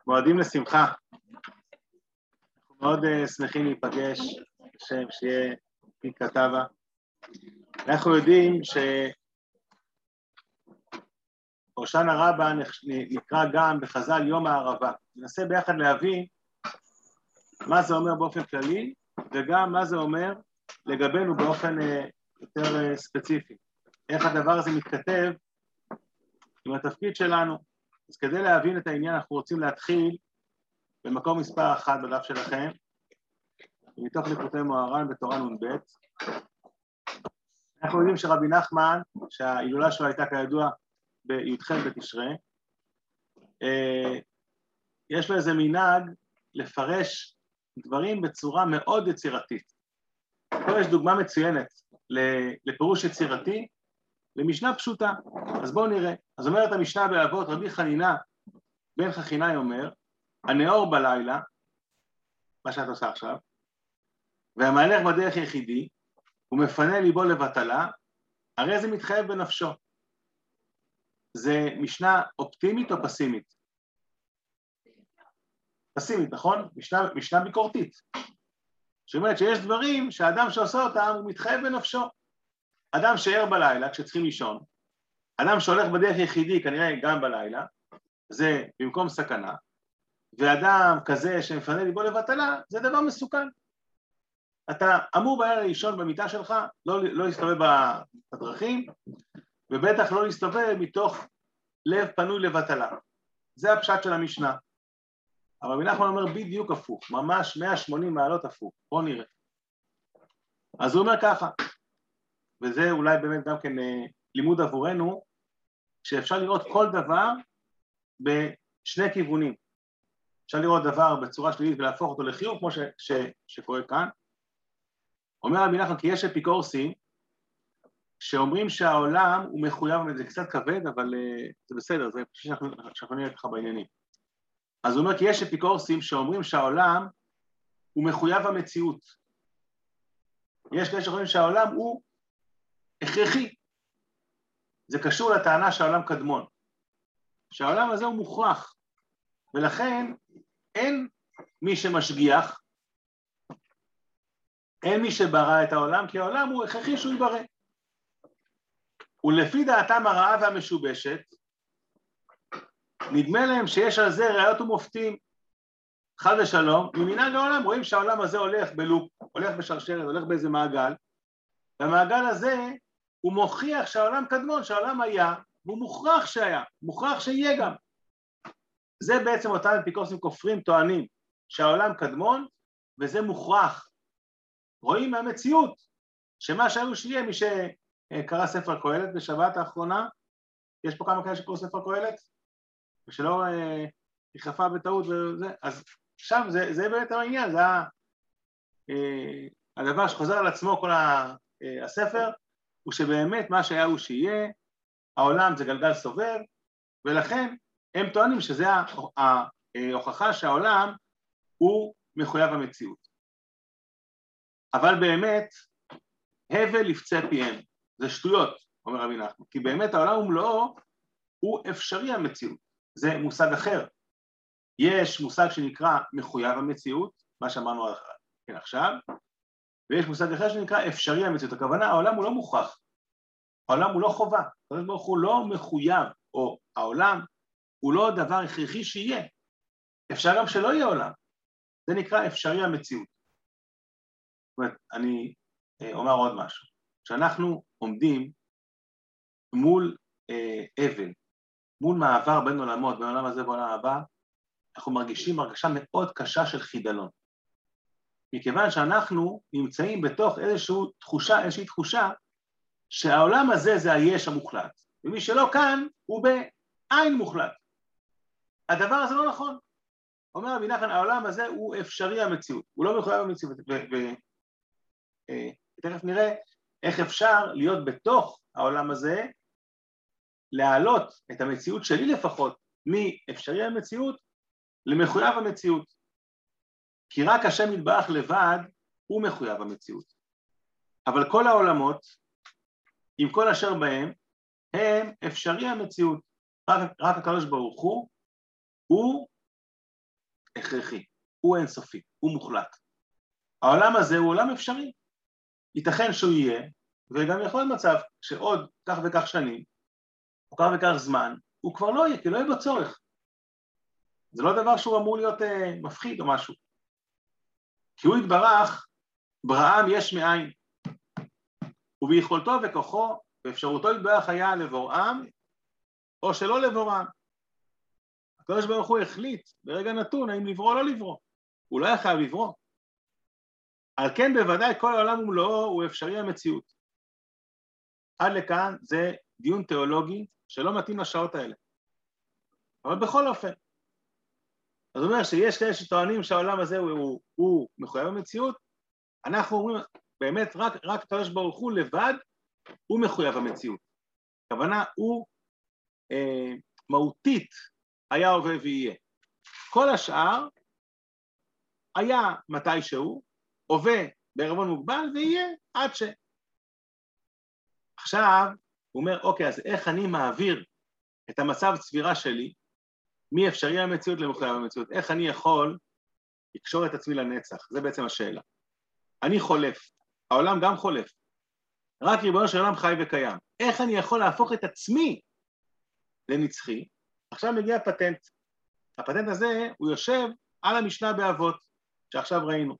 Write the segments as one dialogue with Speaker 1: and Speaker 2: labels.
Speaker 1: מועדים לשמחה. אנחנו מאוד שמחים להיפגש, בשם שיהיה מכתבה. אנחנו יודעים הושענא רבה נקרא גם בחז"ל יום הערבה. ננסה ביחד להבין מה זה אומר באופן כללי, וגם מה זה אומר לגבינו באופן יותר ספציפי. איך הדבר הזה מתכתב עם התפקיד שלנו. אז כדי להבין את העניין אנחנו רוצים להתחיל במקום מספר 1 בדף שלכם, מתוך ליקוטי מוהר"ן בתורה נ"ב. אנחנו יודעים שרבי נחמן, שההילולה שלו הייתה כידוע בי"ח בתשרי, יש לו איזה מנהג לפרש דברים בצורה מאוד יצירתית. פה יש דוגמה מצוינת לפירוש יצירתי למשנה פשוטה. אז בואו נראה. אז אומרת המשנה באבות, רבי חנינא בן חכינאי אומר, הנאור בלילה, מה שאת עושה עכשיו, והמהלך בדרך יחידי, הוא מפנה ליבו לבטלה, הרי זה מתחייב בנפשו. זה משנה אופטימית או פסימית? פסימית, נכון? משנה ביקורתית. שאומרת שיש דברים שהאדם שעושה אותם הוא מתחייב בנפשו. אדם שער בלילה כשצריכים לישון, אדם שהולך בדרך יחידי כנראה גם בלילה, זה במקום סכנה, ואדם כזה שמפנה ליבו לבטלה, זה דבר מסוכן. אתה אמור בלילה לישון במיטה שלך, לא להסתובב בדרכים, ובטח לא להסתובב מתוך לב פנוי לבטלה. זה הפשט של המשנה. אבל רבי נחמן אומר בדיוק הפוך, ממש 180 מעלות הפוך. בואו נראה. אז הוא אומר ככה, וזה אולי באמת גם כן לימוד עבורנו, שאפשר לראות כל דבר בשני כיוונים. אפשר לראות דבר בצורה שלילית ולהפוך אותו לחיוב, כמו שקורה כאן. אומר רבי נחמן, כי יש אפיקורסים שאומרים שהעולם הוא מחויב, זה קצת כבד, אבל זה בסדר, זה פשוט שאנחנו נראה ככה בעניינים. אז הוא אומר, כי יש אפיקורסים שאומרים שהעולם הוא מחויב המציאות. יש כאלה שאומרים שהעולם הוא הכרחי. זה קשור לטענה שהעולם קדמון. שהעולם הזה הוא מוכרח, ולכן אין מי שמשגיח, אין מי שברא את העולם, כי העולם הוא הכרחי שהוא יברא. ולפי דעתם הרעה והמשובשת, נדמה להם שיש על זה ראיות ומופתים, חד ושלום, ממנהג העולם, רואים שהעולם הזה הולך בלופ, הולך בשרשרת, הולך באיזה מעגל, והמעגל הזה הוא מוכיח שהעולם קדמון, שהעולם היה, והוא מוכרח שהיה, מוכרח שיהיה גם. זה בעצם אותם אפיקורסים כופרים טוענים, שהעולם קדמון, וזה מוכרח. רואים מהמציאות, שמה שהיו שיהיה, מי שקרא ספר קהלת בשבת האחרונה, יש פה כמה כאלה שקראו ספר קהלת, ושלא יחפה בטעות וזה, אז שם זה באמת העניין, זה הדבר שחוזר על עצמו כל הספר, הוא שבאמת מה שהיה הוא שיהיה, העולם זה גלגל סובב, ולכן הם טוענים שזה ההוכחה שהעולם הוא מחויב המציאות. אבל באמת, הבל יפצה פיהם, זה שטויות, אומר רבי נחמן, כי באמת העולם ומלואו הוא אפשרי המציאות, זה מושג אחר. יש מושג שנקרא מחויב המציאות, מה שאמרנו כן עכשיו, ויש מושג אחר שנקרא אפשרי המציאות. הכוונה, העולם הוא לא מוכרח, העולם הוא לא חובה, הקדוש ברוך הוא לא מחויב, או העולם הוא לא דבר הכרחי שיהיה, אפשר גם שלא יהיה עולם, זה נקרא אפשרי המציאות. זאת אומרת, אני אומר עוד משהו, כשאנחנו עומדים מול אבל, מול מעבר בין עולמות, בין העולם הזה ועולם הבא, אנחנו מרגישים הרגשה מאוד קשה של חידלון. מכיוון שאנחנו נמצאים בתוך איזושהי תחושה שהעולם הזה זה היש המוחלט, ומי שלא כאן הוא בעין מוחלט. הדבר הזה לא נכון. אומר רבי נחמן, העולם הזה הוא אפשרי המציאות, הוא לא מחויב המציאות, ותכף נראה איך אפשר להיות בתוך העולם הזה, להעלות את המציאות שלי לפחות, מאפשרי המציאות למחויב המציאות. כי רק השם יתברך לבד הוא מחויב המציאות. אבל כל העולמות, עם כל אשר בהם, הם אפשרי המציאות. רק הקדוש ברוך הוא הכרחי, הוא אינסופי, הוא מוחלט. העולם הזה הוא עולם אפשרי. ייתכן שהוא יהיה, וגם יכול להיות מצב שעוד כך וכך שנים, או כך וכך זמן, הוא כבר לא יהיה, כי לא יהיה בו צורך. זה לא דבר שהוא אמור להיות מפחיד או משהו. כי הוא יתברך, בראם יש מאין, וביכולתו וכוחו, ואפשרותו יתברך היה לבוראם, או שלא לבוראם. הקדוש ברוך הוא החליט ברגע נתון האם לברוא או לא לברוא. הוא לא היה חייב לברוא. על כן בוודאי כל העולם ומלואו הוא אפשרי המציאות. עד לכאן זה דיון תיאולוגי שלא מתאים לשעות האלה. אבל בכל אופן, אז הוא אומר שיש כאלה שטוענים שהעולם הזה הוא מחויב המציאות, אנחנו אומרים באמת רק הקדוש ברוך הוא לבד הוא מחויב המציאות. הכוונה הוא מהותית היה הווה ויהיה. כל השאר היה מתישהו, הווה בערבון מוגבל ויהיה עד ש... עכשיו הוא אומר אוקיי, אז איך אני מעביר את המצב צבירה שלי מי אפשרי המציאות למחויב המציאות? איך אני יכול לקשור את עצמי לנצח? זה בעצם השאלה. אני חולף, העולם גם חולף. רק ריבונו של עולם חי וקיים. איך אני יכול להפוך את עצמי לנצחי? עכשיו מגיע הפטנט. הפטנט הזה הוא יושב על המשנה באבות, שעכשיו ראינו.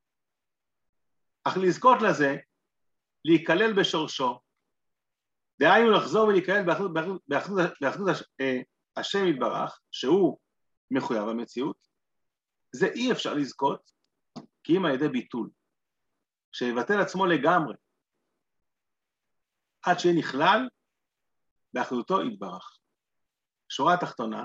Speaker 1: אך לזכות לזה, להיכלל בשורשו, דהיינו לחזור ולהיכלל באחדות השם יתברך, שהוא מחויב המציאות, זה אי אפשר לזכות, כי אם על ידי ביטול, שיבטל עצמו לגמרי, עד שיהיה נכלל באחדותו יתברך. שורה התחתונה,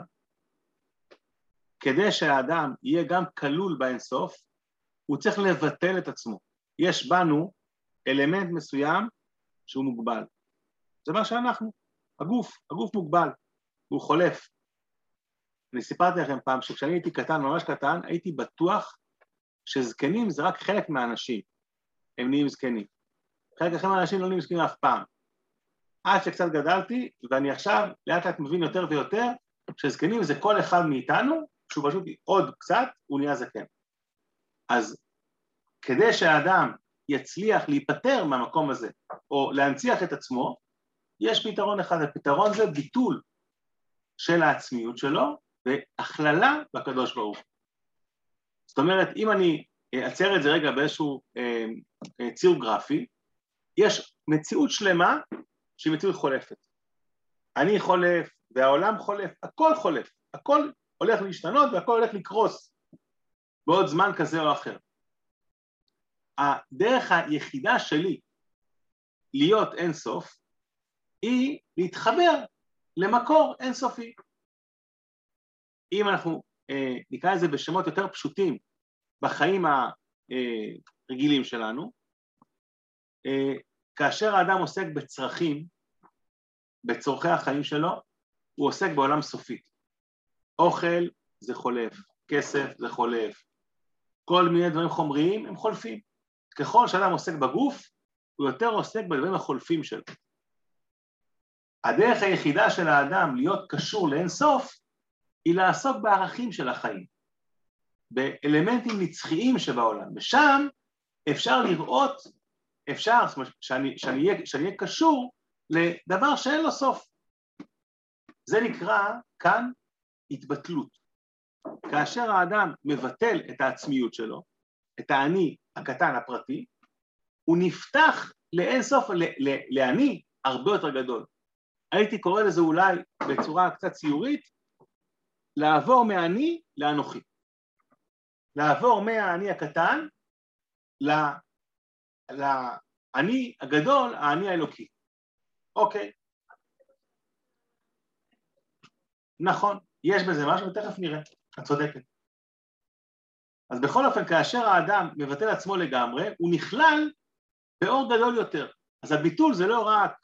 Speaker 1: כדי שהאדם יהיה גם כלול באינסוף, הוא צריך לבטל את עצמו. יש בנו אלמנט מסוים שהוא מוגבל. זה מה שאנחנו, הגוף מוגבל, הוא חולף. אני סיפרתי לכם פעם שכשאני הייתי קטן, ממש קטן, הייתי בטוח שזקנים זה רק חלק מהאנשים, הם נהיים זקנים. חלק אחרי מהאנשים לא נהיים זקנים אף פעם. עד שקצת גדלתי, ואני עכשיו לאט לאט מבין יותר ויותר, שזקנים זה כל אחד מאיתנו, שהוא פשוט עוד קצת, הוא נהיה זקן. אז כדי שהאדם יצליח להיפטר מהמקום הזה, או להנציח את עצמו, יש פתרון אחד, הפתרון זה ביטול של העצמיות שלו, והכללה בקדוש ברוך. זאת אומרת, אם אני אצייר את זה רגע באיזשהו ציור גרפי, יש מציאות שלמה שהיא מציאות חולפת. אני חולף, והעולם חולף, הכל חולף, הכל הולך להשתנות והכל הולך לקרוס בעוד זמן כזה או אחר. הדרך היחידה שלי להיות אינסוף, היא להתחבר למקור אינסופי. אם אנחנו נקרא לזה בשמות יותר פשוטים בחיים הרגילים שלנו, כאשר האדם עוסק בצרכים, בצורכי החיים שלו, הוא עוסק בעולם סופי. אוכל זה חולף, כסף זה חולף, כל מיני דברים חומריים הם חולפים. ככל שאדם עוסק בגוף, הוא יותר עוסק בדברים החולפים שלו. הדרך היחידה של האדם להיות קשור לאינסוף, היא לעסוק בערכים של החיים, באלמנטים נצחיים שבעולם, ושם אפשר לראות, זאת אומרת, שאני אהיה קשור לדבר שאין לו סוף. זה נקרא כאן התבטלות. כאשר האדם מבטל את העצמיות שלו, את האני הקטן הפרטי, הוא נפתח לאינסוף, לאני הרבה יותר גדול. הייתי קורא לזה אולי בצורה קצת ציורית, לעבור מהאני לאנוכי. לעבור מהאני הקטן לאני הגדול, האני האלוקי. אוקיי. נכון, יש בזה משהו, ותכף נראה, את צודקת. אז בכל אופן, כאשר האדם מבטל עצמו לגמרי, הוא נכלל באור גדול יותר. אז הביטול זה לא רק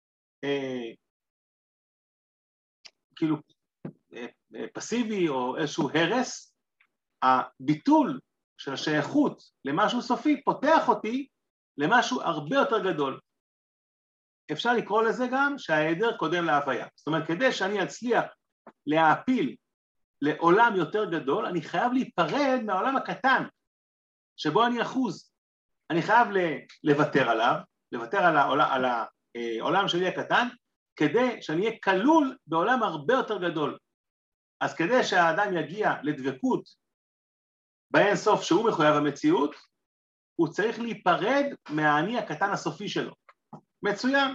Speaker 1: כאילו פסיבי או איזשהו הרס, הביטול של השייכות למשהו סופי פותח אותי למשהו הרבה יותר גדול. אפשר לקרוא לזה גם שההיעדר קודם להוויה. זאת אומרת, כדי שאני אצליח להעפיל לעולם יותר גדול, אני חייב להיפרד מהעולם הקטן, שבו אני אחוז. אני חייב לוותר עליו, לוותר על העולם שלי הקטן, כדי שאני אהיה כלול בעולם הרבה יותר גדול. אז כדי שהאדם יגיע לדבקות באין סוף שהוא מחויב המציאות, הוא צריך להיפרד מהאני הקטן הסופי שלו. מצוין.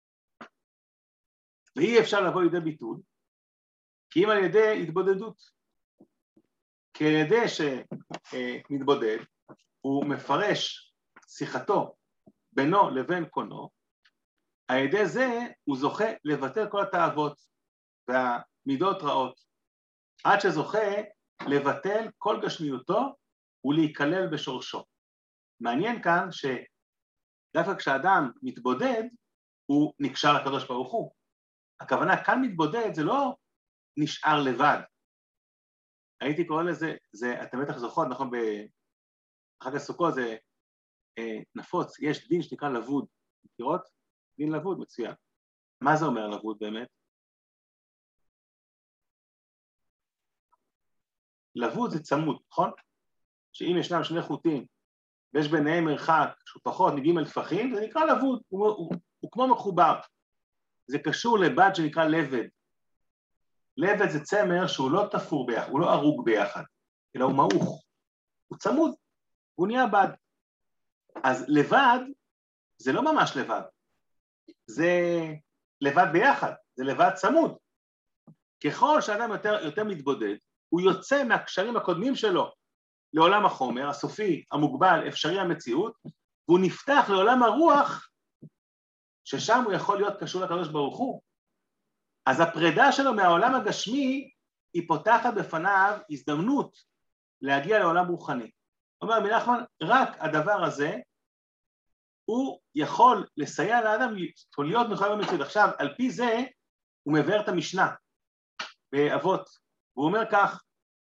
Speaker 1: ואי אפשר לבוא לידי ביטול, כי אם על ידי התבודדות. כי על ידי שמתבודד, הוא מפרש שיחתו בינו לבין קונו, על ידי זה הוא זוכה לבטל כל התאוות והמידות רעות, עד שזוכה לבטל כל גשמיותו ולהיכלל בשורשו. מעניין כאן שדווקא כשאדם מתבודד, הוא נקשר לקדוש ברוך הוא. הכוונה כאן מתבודד זה לא נשאר לבד. הייתי קורא לזה, אתם בטח זוכרות, נכון, בחג הסוכות זה נפוץ, יש דין שנקרא לבוד. מכירות? דין לבוד, מצוין. מה זה אומר לבוד באמת? לבוד זה צמוד, נכון? שאם ישנם שני חוטים ויש ביניהם מרחק שהוא פחות מג' טפחים, זה נקרא לבוד, הוא כמו מחובר. זה קשור לבד שנקרא לבד. לבד זה צמר שהוא לא תפור ביחד, הוא לא ארוג ביחד, אלא הוא מעוך, הוא צמוד, הוא נהיה בד. אז לבד זה לא ממש לבד, זה לבד ביחד, זה לבד צמוד. ככל שאדם יותר מתבודד, הוא יוצא מהקשרים הקודמים שלו לעולם החומר, הסופי, המוגבל, אפשרי המציאות, והוא נפתח לעולם הרוח, ששם הוא יכול להיות קשור לקדוש ברוך הוא. אז הפרידה שלו מהעולם הגשמי, היא פותחת בפניו הזדמנות להגיע לעולם רוחני. אומר רבי נחמן, רק הדבר הזה, הוא יכול לסייע לאדם להיות מחויב במציאות. עכשיו, על פי זה, הוא מבאר את המשנה באבות, והוא אומר כך,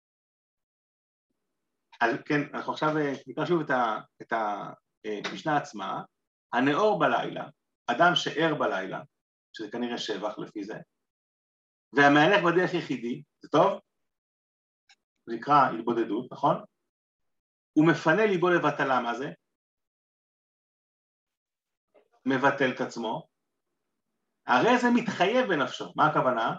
Speaker 1: כן, אנחנו עכשיו נקרא שוב את המשנה עצמה, הנאור בלילה, אדם שער בלילה, שזה כנראה שבח לפי זה, והמהלך בדרך יחידי, זה טוב? זה נקרא התבודדות, נכון? הוא מפנה ליבו לבטלה, מה זה? מבטל את עצמו, הרי זה מתחייב בנפשו, מה הכוונה?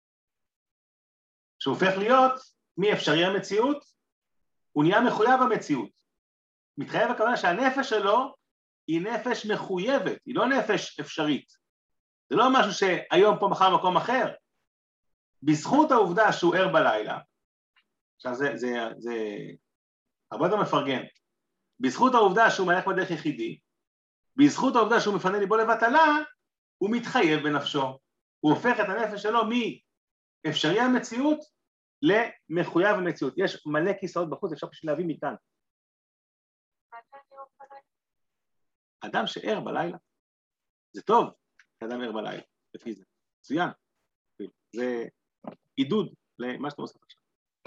Speaker 1: שהוא הופך להיות מאפשרי המציאות, הוא נהיה מחויב המציאות. מתחייב הכוונה שהנפש שלו היא נפש מחויבת, היא לא נפש אפשרית. זה לא משהו שהיום פה מחר מקום אחר. בזכות העובדה שהוא ער בלילה, עכשיו זה הרבה יותר מפרגן, בזכות העובדה שהוא מלך בדרך יחידי, בזכות העובדה שהוא מפנה ליבו לבטלה, הוא מתחייב בנפשו. הוא הופך את הנפש שלו מאפשרי המציאות למחויב המציאות. יש מלא כיסאות בחוץ, אפשר פשוט להביא מכאן. אדם שער בלילה, זה טוב, אדם ער בלילה, לפי זה, מצוין. זה עידוד למה שאתם עושים עכשיו.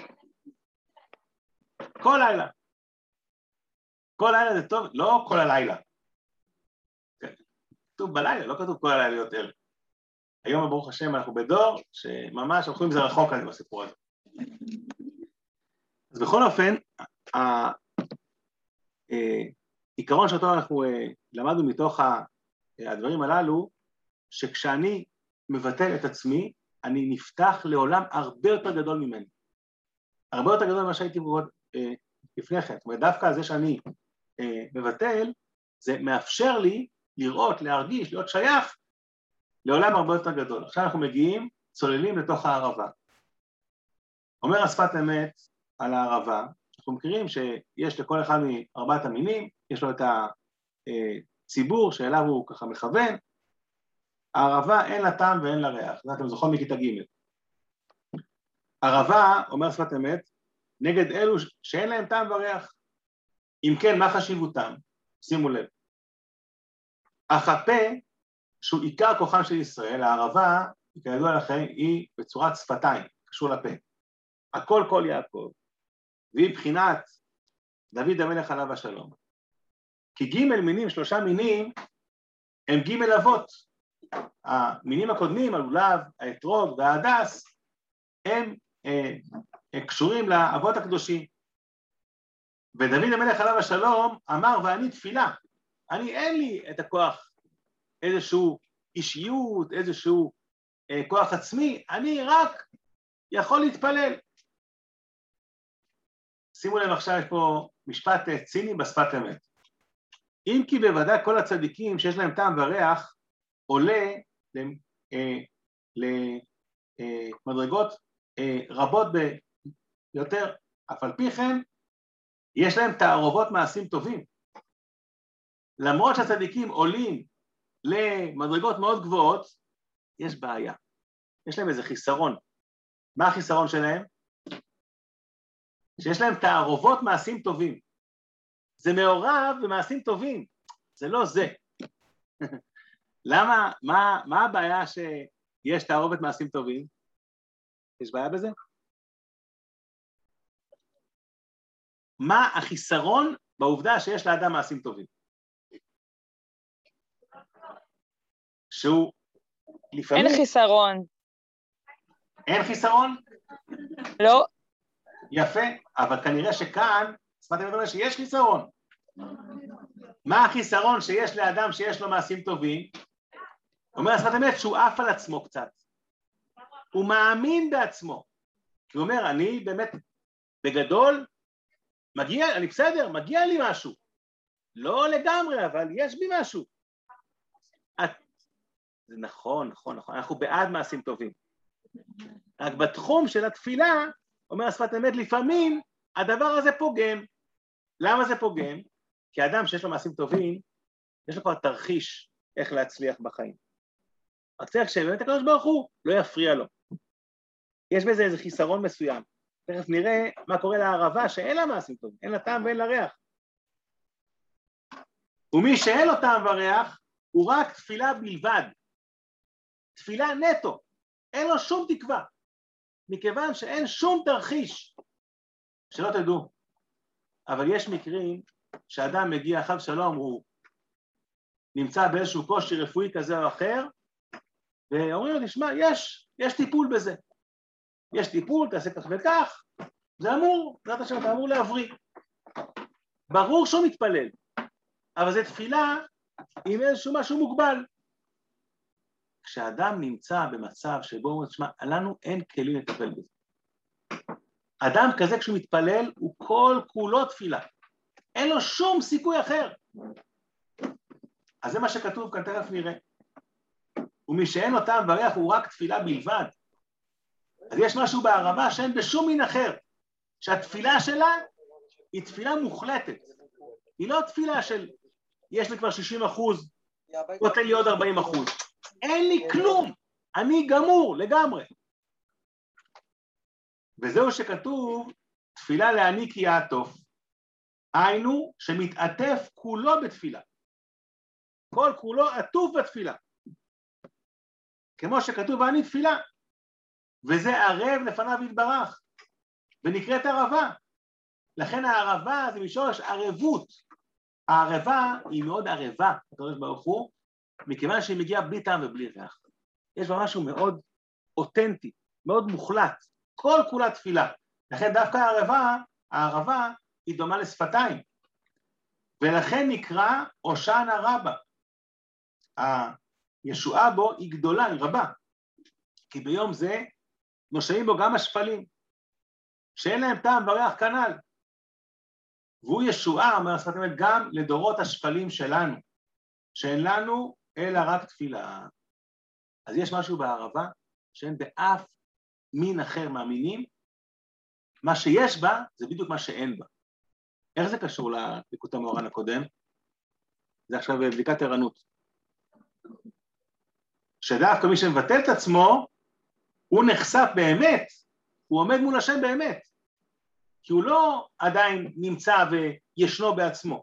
Speaker 1: כל לילה. כל לילה זה טוב, לא כל הלילה. כתוב בלילה, לא כתוב כל הלילה להיות ער. היום ברוך השם אנחנו בדור שממש הלכו עם זה רחוק אני בסיפור הזה. אז בכל אופן, העיקרון שאותו אנחנו למדנו מתוך הדברים הללו, שכשאני מבטל את עצמי, אני נפתח לעולם הרבה יותר גדול ממני. הרבה יותר גדול ממה שהייתי לפני כן. זאת אומרת, דווקא זה שאני מבטל, זה מאפשר לי לראות, להרגיש, להיות שייך לעולם הרבה יותר גדול. עכשיו אנחנו מגיעים, צוללים לתוך הערבה. אומר השפת אמת על הערבה, אנחנו מכירים שיש לכל אחד מארבעת המינים, יש לו את הציבור שאליו הוא ככה מכוון, הערבה אין לה טעם ואין לה ריח, זה אתם זוכרים מכיתה ג'. ערבה, אומר שפת אמת, נגד אלו שאין להם טעם וריח. אם כן, מה חשיבותם? שימו לב. אך הפה, שהוא עיקר כוחם של ישראל, הערבה, כידוע לכם, היא בצורת שפתיים, קשור לפה. הכל כל יעקב, והיא בחינת דוד המלך עליו השלום. כי ג' מינים, שלושה מינים, הם ג' אבות. המינים הקודמים, הלולב, האתרוג וההדס, הם קשורים לאבות הקדושים. ודוד המלך עליו השלום אמר, ואני תפילה, אין לי את הכוח, איזשהו אישיות, איזשהו כוח עצמי, אני רק יכול להתפלל. שימו לב עכשיו, יש פה משפט ציני בשפת אמת. אם כי בוודאי כל הצדיקים שיש להם טעם וריח, עולה למדרגות רבות ביותר, אף על פי כן, יש להם תערובות מעשים טובים. למרות שהצדיקים עולים למדרגות מאוד גבוהות, יש בעיה. יש להם איזה חיסרון. מה החיסרון שלהם? שיש להם תערובות מעשים טובים. זה מעורב במעשים טובים. זה לא זה. למה? מה הבעיה שיש תערובת מעשים טובים? יש בעיה בזה? מה החיסרון בעובדה שיש לאדם מעשים טובים? שהוא לפעמים...
Speaker 2: אין חיסרון.
Speaker 1: אין חיסרון?
Speaker 2: לא.
Speaker 1: יפה, אבל כנראה שכאן, שפת אמת אומרת שיש חיסרון. מה החיסרון שיש לאדם שיש לו מעשים טובים? אומר שפת אמת שהוא עף על עצמו קצת. הוא מאמין בעצמו. הוא אומר, אני באמת בגדול, אני בסדר, מגיע לי משהו. לא לגמרי, אבל יש בי משהו. זה נכון, אנחנו בעד מעשים טובים. רק בתחום של התפילה, אומר שפת אמת, לפעמים הדבר הזה פוגם. למה זה פוגם? כי האדם שיש לו מעשים טובים, יש לו כבר תרחיש איך להצליח בחיים. רק צריך שבאמת הקדוש ברוך הוא לא יפריע לו. יש בזה איזה חיסרון מסוים. תכף נראה מה קורה לערבה שאין לה מעשים טובים, אין לה טעם ואין לה ריח. ומי שאין לו טעם וריח, הוא רק תפילה בלבד. תפילה נטו. אין לו שום תקווה. מכיוון שאין שום תרחיש. שלא תדעו. אבל יש מקרים שאדם מגיע חב שלום, הוא נמצא באיזשהו קושי רפואי כזה או אחר, ואומרים לו, תשמע, יש טיפול בזה. יש טיפול, תעשה כך וכך, זה אמור, זאת השם, אתה אמור להבריא. ברור שהוא מתפלל, אבל זה תפילה עם איזשהו משהו מוגבל. כשאדם נמצא במצב שבו הוא אומר, תשמע, לנו אין כלים לטפל בזה. אדם כזה כשהוא מתפלל, הוא כל כולו תפילה. אין לו שום סיכוי אחר. אז זה מה שכתוב כאן, תכף נראה. ומי שאין לו טעם וריח הוא רק תפילה בלבד. אז יש משהו בערבה שאין בשום מין אחר, שהתפילה שלה היא תפילה מוחלטת. היא לא תפילה של, יש לי כבר 60%, נותן לי עוד 40%. אין לי כלום, אני גמור לגמרי. וזהו שכתוב, תפילה להעניק יעטוף. היינו שמתעטף כולו בתפילה. כל כולו עטוף בתפילה. כמו שכתוב, ואני תפילה. וזה ערב לפניו יתברך, ונקראת ערבה. לכן הערבה זה משורש ערבות. הערבה היא מאוד ערבה, הקדוש ברוך הוא, מכיוון שהיא מגיעה בלי טעם ובלי ריח. יש בה משהו מאוד אותנטי, מאוד מוחלט, כל כולה תפילה. לכן דווקא הערבה היא דומה לשפתיים, ולכן נקרא הושענא רבה. הישועה בו היא גדולה, היא רבה, כי ביום זה נושאים בו גם השפלים, שאין להם טעם וריח כנ"ל. והוא ישועה, אומר שפת אמת, גם לדורות השפלים שלנו, שאין לנו אלא רק תפילה. אז יש משהו בערבה שאין באף מין אחר מהמינים, מה שיש בה זה בדיוק מה שאין בה. איך זה קשור לליקוטי המוהר"ן הקודם? זה עכשיו בדיקת ערנות. שדווקא מי שמבטל את עצמו, הוא נחשף באמת, הוא עומד מול השם באמת, כי הוא לא עדיין נמצא וישנו בעצמו.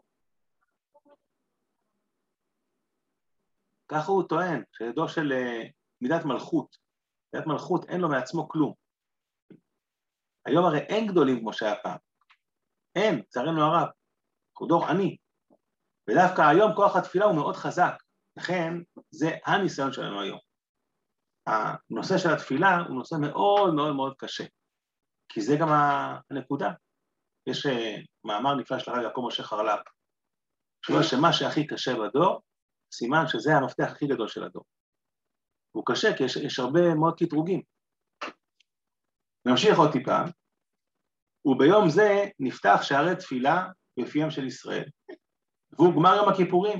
Speaker 1: ככה הוא טוען, שידו של מידת מלכות, מידת מלכות אין לו מעצמו כלום. היום הרי אין גדולים כמו שהיה פעם. אין, לצערנו הרב, הוא דור עני. ודווקא היום כוח התפילה הוא מאוד חזק, לכן זה הניסיון שלנו היום. הנושא של התפילה הוא נושא מאוד מאוד מאוד קשה, כי זה גם הנקודה. יש מאמר נפלא של הרב יעקב משה חרל"פ, שהוא אומר שמה שהכי קשה בדור, סימן שזה המפתח הכי גדול של הדור. הוא קשה כי יש הרבה מאוד קטרוגים. נמשיך עוד טיפה, וביום זה נפתח שערי תפילה בפיהם של ישראל, והוא גמר יום הכיפורים.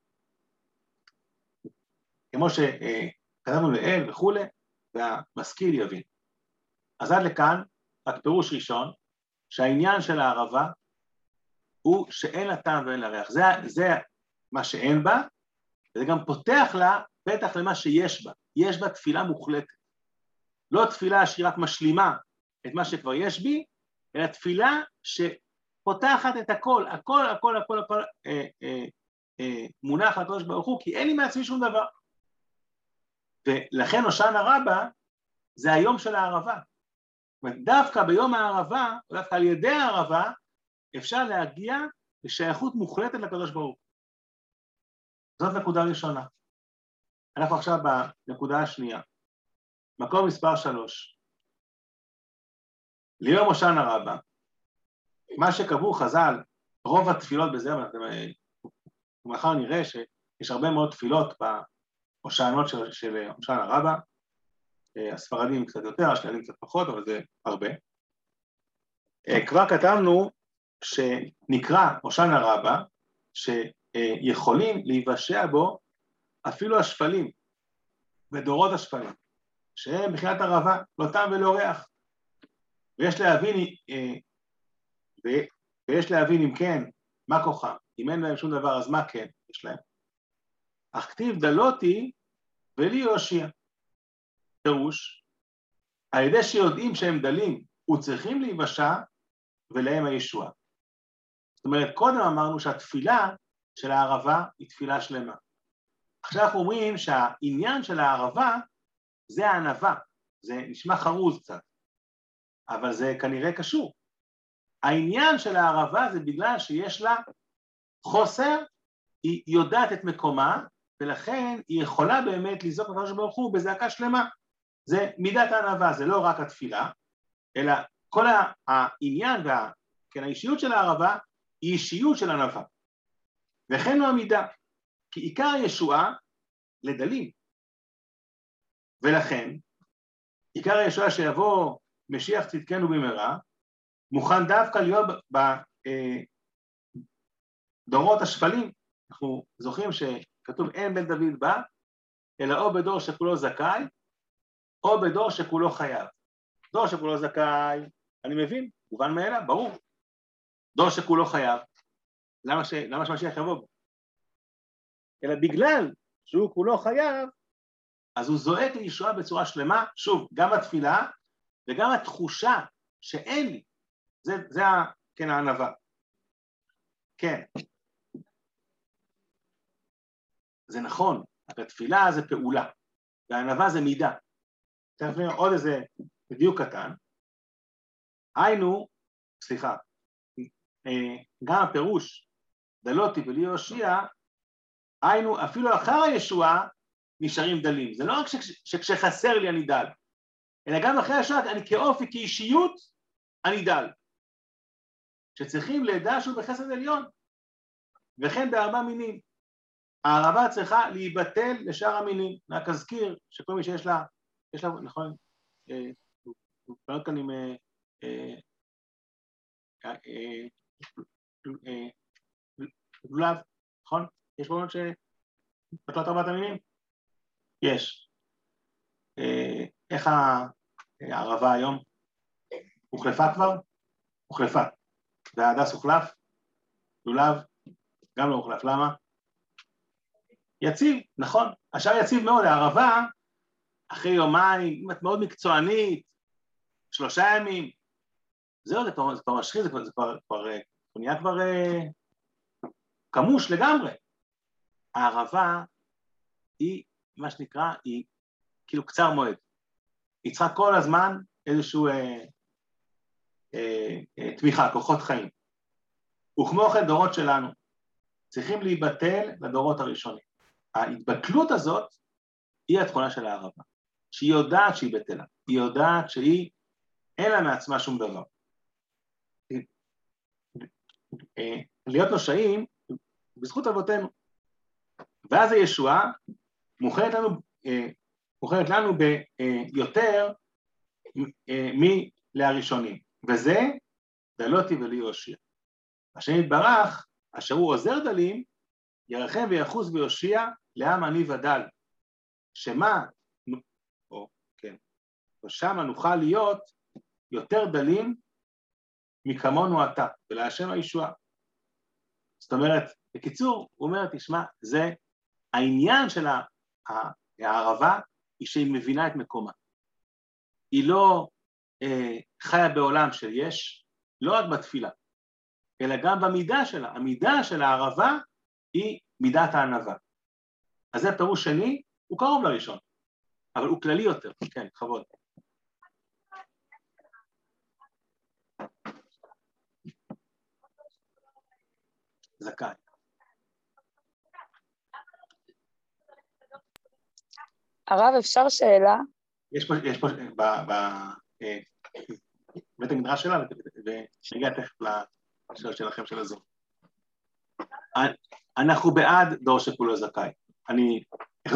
Speaker 1: כמו שכתבנו לאל וכו', והמשכיל יבין. אז עד לכאן, רק פירוש ראשון, שהעניין של הערבה הוא שאין לה טעם ואין לה ריח. זה מה שאין בה, וזה גם פותח לה פתח למה שיש בה. יש בה תפילה מוחלטת. לא תפילה שהיא רק משלימה את מה שכבר יש בי, אלא תפילה שפותחת את הכל, הכל מונח לקדוש ברוך הוא, כי אין לי מעצמי שום דבר. ולכן הושענא רבה זה היום של הערבה. דווקא ביום הערבה, או דווקא על ידי הערבה, אפשר להגיע לשייכות מוחלטת לקדוש ברוך. זאת נקודה ראשונה. אנחנו עכשיו בנקודה השנייה. מקום מספר 3. ליום הושענא רבה, מה שקבעו חז"ל, רוב התפילות בזה, ומחר נראה שיש הרבה מאוד תפילות בהושענות של הושענא רבה, הספרדים קצת יותר, השכלים קצת פחות, אבל זה הרבה. כבר כתבנו שנקרא הושענא רבה, שיכולים להיוושע בו אפילו השפלים, ודורות השפלים, שהם מבחינת ערבה, לא טעם ולא ריח. ויש להבין אם כן, מה כוחם, אם אין להם שום דבר, אז מה כן יש להם. אך כתיב דלותי ולי יושיע. פירוש, על ידי שיודעים שהם דלים וצריכים להיוושע, ולהם הישועה. זאת אומרת, קודם אמרנו שהתפילה של הערבה היא תפילה שלמה. עכשיו אנחנו אומרים שהעניין של הערבה זה הענווה, זה נשמע חרוז קצת, אבל זה כנראה קשור. העניין של הערבה זה בגלל שיש לה חוסר, היא יודעת את מקומה, ולכן היא יכולה באמת לזעוק לקדוש ברוך הוא בזעקה שלמה. זה מידת הענווה, זה לא רק התפילה, אלא כל העניין האישיות של הערבה היא אישיות של ענווה. וכן הוא המידה, כי עיקר הישועה לדלים. ולכן, עיקר הישועה שיבוא משיח צדקנו במהרה, מוכן דווקא להיות בדורות השפלים. אנחנו זוכרים שכתוב אין בן דוד בא, אלא או בדור שכולו זכאי, או בדור שכולו חייב. דור שכולו זכאי, אני מבין, מובן מאליו, ברור. דור שכולו חייב, למה שמשיח יבוא בו? אלא בגלל שהוא כולו חייב, אז הוא זועק לישועה בצורה שלמה, שוב, גם התפילה וגם התחושה שאין לי, זה כן הענווה. כן. זה נכון, אבל התפילה זה פעולה, והענווה זה מידה. תכף נראה עוד איזה בדיוק קטן. היינו, סליחה, גם הפירוש דלותי ולי יושיע, היינו אפילו אחר הישועה נשארים דלים. זה לא רק שכשחסר לי אני דל, אלא גם אחרי הישועה אני כאופי, כאישיות, אני דל. שצריכים לדע שהוא בחסד עליון, וכן בארבע מינים. הערבה צריכה להיבטל לשאר המינים. רק אזכיר שכל מי שיש לה, נכון, הוא פנות כאן עם לולב, נכון? יש בונות שבטלות ארבעת המינים? יש. איך הערבה היום? הוחלפה כבר? הוחלפה. וההדס הוחלף? לולב? גם לא הוחלף. למה? יציב, נכון. עכשיו יציב מאוד. הערבה, אחרי יומיים, אם את מאוד מקצוענית, 3 ימים, זהו, זה כבר משחית, זה כבר נהיה כבר כמוש לגמרי. הערבה היא, מה שנקרא, היא כאילו קצר מועד. היא צריכה כל הזמן איזשהו תמיכה, כוחות חיים. וכמו כן דורות שלנו, צריכים להיבטל לדורות הראשונים. ההתבטלות הזאת היא התכונה של הערבה, שהיא יודעת שהיא בטלה, היא יודעת שהיא אין לה מעצמה שום דבר. להיות נושאים בזכות אבותינו. ואז הישועה מוכרת לנו ביותר מלהראשונים, וזה דלותי ולי יושיע. השם יתברך, אשר הוא עוזר דלים, ירחם ויחוז ויושיע לעם עני ודל. שמה, שמה נוכל להיות יותר דלים מכמונו אתה, ולהשם הישועה. זאת אומרת, בקיצור, הוא אומר, תשמע, זה העניין של הערבה, היא שהיא מבינה את מקומה. היא לא חיה בעולם של יש, לא רק בתפילה, אלא גם במידה שלה. המידה של הערבה היא מידת הענווה. אז זה פירוש שני, הוא קרוב לראשון, אבל הוא כללי יותר. כן, חבוד. זכאי.
Speaker 2: הרב, אפשר שאלה?
Speaker 1: יש פה בית המדרש שלה, ונגיע תכף לשאלות שלכם של הזום. אנחנו בעד דור שכולו זכאי. אני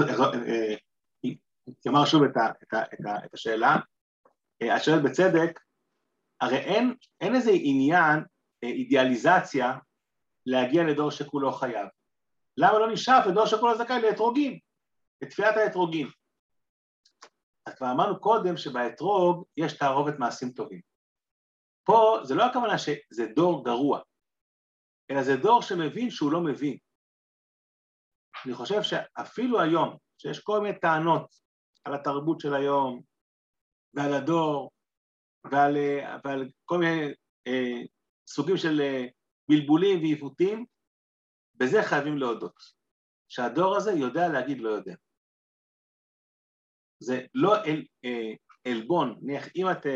Speaker 1: אמר שוב את השאלה, השאלה בצדק, הרי אין איזה עניין, אידיאליזציה, להגיע לדור שכולו חייב. למה לא נשאף לדור שכולו זכאי? לאתרוגים, לתפילת האתרוגים. אז כבר אמרנו קודם שבאתרוג יש תערובת מעשים טובים. פה זה לא הכוונה שזה דור גרוע, אלא זה דור שמבין שהוא לא מבין. אני חושב שאפילו היום, שיש כל מיני טענות על התרבות של היום, ועל הדור, ועל כל מיני סוגים של בלבולים ועיוותים, בזה חייבים להודות. שהדור הזה יודע להגיד לא יודע. זה לא אלבון, נניח אם את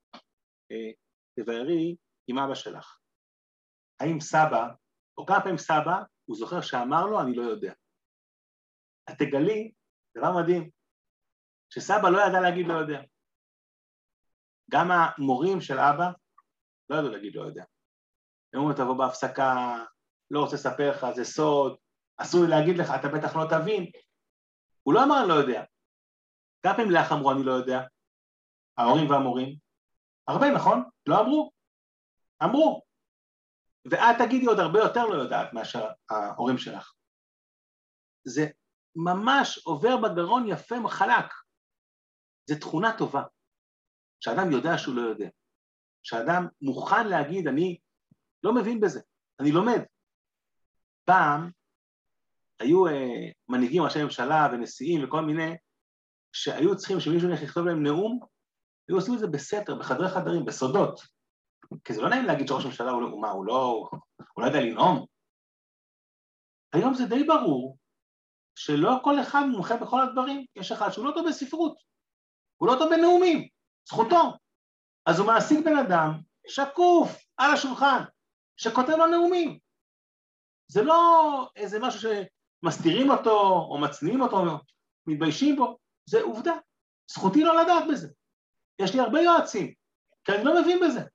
Speaker 1: תבארי עם אבא שלך. האם סבא, או כמה פעמים סבא, הוא זוכר שאמר לו, אני לא יודע. את תגלי, דבר מדהים, שסבא לא ידע להגיד לא יודע. גם המורים של אבא לא ידעו להגיד לא יודע. הם אומרים, תבוא בהפסקה, לא רוצה לספר לך, זה סוד, אסור לי להגיד לך, אתה בטח לא תבין. הוא לא אמר, אני לא יודע. כמה פעמים לך אמרו, אני לא יודע, ההורים והמורים? הרבה, נכון? לא אמרו? אמרו. ואת תגידי עוד הרבה יותר לא יודעת מאשר ההורים שלך. זה ממש עובר בגרון יפה מחלק. זה תכונה טובה. שאדם יודע שהוא לא יודע. שאדם מוכן להגיד, אני לא מבין בזה, אני לומד. פעם היו מנהיגים, ראשי ממשלה ונשיאים וכל מיני, שהיו צריכים שמישהו יכתוב להם נאום, היו עושים את זה בסתר, בחדרי חדרים, בסודות. כי זה לא נעים להגיד שראש הממשלה הוא לא יודע לנאום. היום זה די ברור, שלא כל אחד מומחה בכל הדברים. יש אחד שהוא לא טוב בספרות, הוא לא טוב בנאומים, זכותו. אז הוא מעסיק בן אדם שקוף על השולחן, שכותב לו נאומים. זה לא איזה משהו שמסתירים אותו, או מצניעים אותו, או מתביישים בו. זה עובדה. זכותי לא לדעת בזה. יש לי הרבה יועצים, כי אני לא מבין בזה.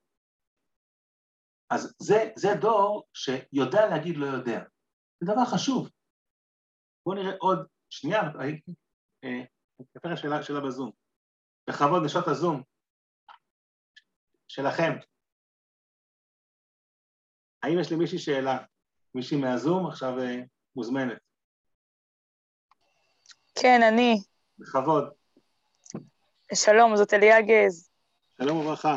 Speaker 1: אז זה דור שיודע להגיד לא יודע. זה דבר חשוב. בואו נראה עוד שנייה, נפתח שאלה בזום. בכבוד נשות הזום שלכם. האם יש למישהי שאלה? מישהי מהזום עכשיו מוזמנת.
Speaker 2: כן, אני.
Speaker 1: בכבוד.
Speaker 2: שלום, זאת אליה גז.
Speaker 1: שלום וברכה.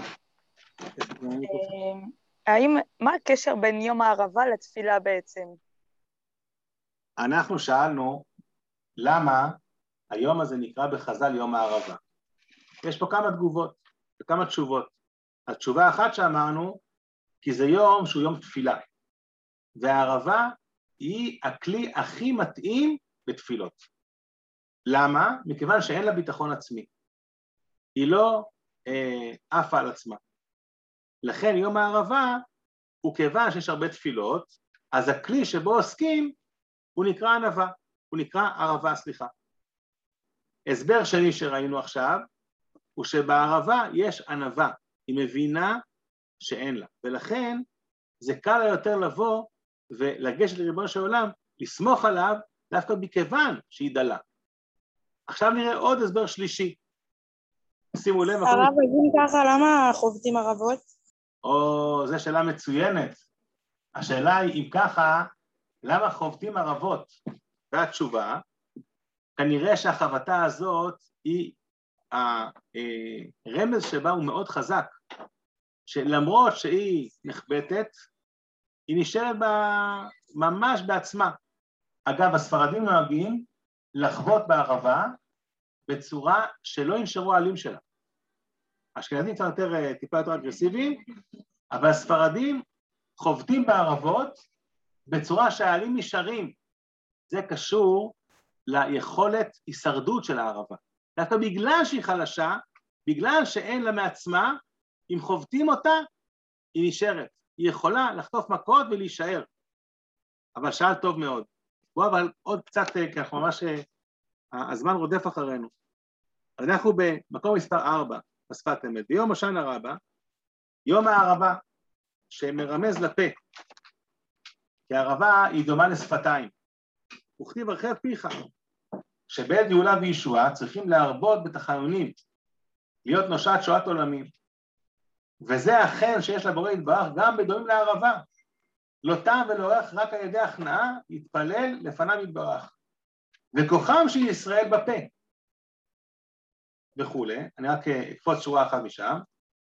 Speaker 2: מה הקשר בין יום הערבה לתפילה בעצם?
Speaker 1: אנחנו שאלנו למה היום הזה נקרא בחז"ל יום הערבה. יש פה כמה תגובות וכמה תשובות. התשובה האחת שאמרנו, כי זה יום שהוא יום תפילה, והערבה היא הכלי הכי מתאים בתפילות. למה? מכיוון שאין לה ביטחון עצמי. היא לא עפה על עצמה. לכן יום הערבה הוא כיוון שיש הרבה תפילות, אז הכלי שבו עוסקים הוא נקרא ענווה, הוא נקרא ערבה, סליחה. הסבר שני שראינו עכשיו, הוא שבערבה יש ענווה, היא מבינה שאין לה, ולכן זה קל לה יותר לבוא ולגשת לריבונו של עולם, לסמוך עליו דווקא מכיוון שהיא דלה. עכשיו נראה עוד הסבר שלישי. שימו לב.
Speaker 3: הרב, אם ככה, למה חובטים ערבות?
Speaker 1: זו שאלה מצוינת. השאלה היא, אם ככה, למה חובטים ערבות? והתשובה, כנראה שהחבטה הזאת היא, הרמז שבה הוא מאוד חזק, שלמרות שהיא נחבטת, היא נשארת ממש בעצמה. אגב, הספרדים נוהגים לחבוט בערבה בצורה שלא ינשרו העלים שלה. האשכנזים טיפה יותר אגרסיביים, אבל הספרדים חובטים בערבות בצורה שהעלים נשארים. זה קשור ליכולת הישרדות של הערבה. דווקא בגלל שהיא חלשה, בגלל שאין לה מעצמה, אם חובטים אותה, היא נשארת. היא יכולה לחטוף מכות ולהישאר. אבל שאל טוב מאוד. בואו אבל עוד קצת, ככה ממש הזמן רודף אחרינו. אז אנחנו במקום מספר 4, בשפת אמת. ביום הושענא רבה, יום הערבה, שמרמז לפה, כי הערבה היא דומה לשפתיים. וכתיב הרחב פיך, שבעת גאולה וישועה צריכים להרבות בתחנונים, להיות נושעת שואת עולמים. וזה החן שיש לבורא יתברך גם בדומים לערבה. לא טעם ולא ריח, רק על ידי הכנעה יתפלל לפניו יתברך. וכוחם של ישראל בפה. וכולי. אני רק אקפוץ שורה אחת משם,